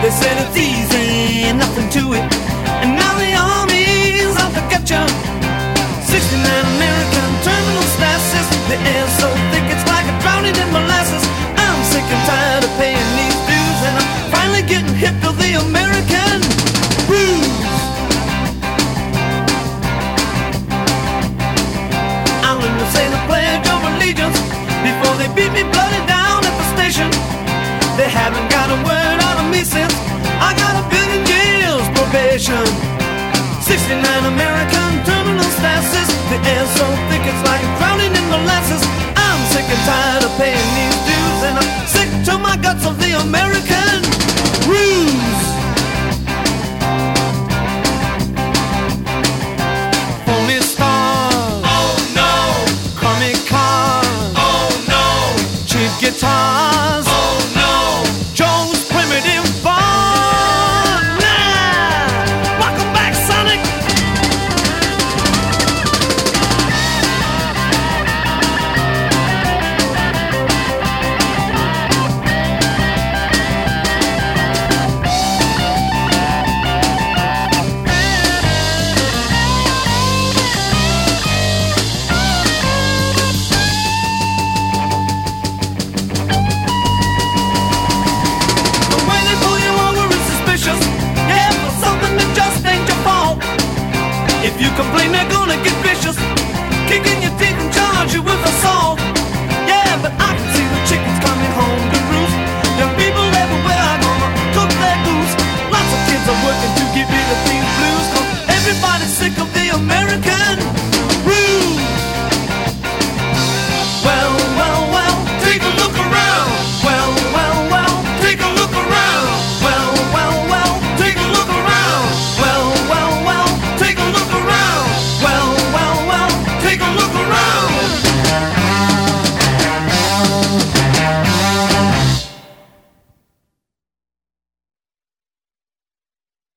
They said it's easy, nothing to it. And now the army's out to get you. 69 American terminal stasis. The air's so thick it's like a drowning in molasses. I'm sick and tired of paying these dues, and I'm finally getting hip to the American blues. I'm gonna say the Pledge of Allegiance before they beat me bloody down at the station. They haven't got a word out of me since I got a billion years probation. 69 American terminal stasis. The air's so thick it's like drowning in molasses. I'm sick and tired of paying these dues, and I'm sick to my guts of the American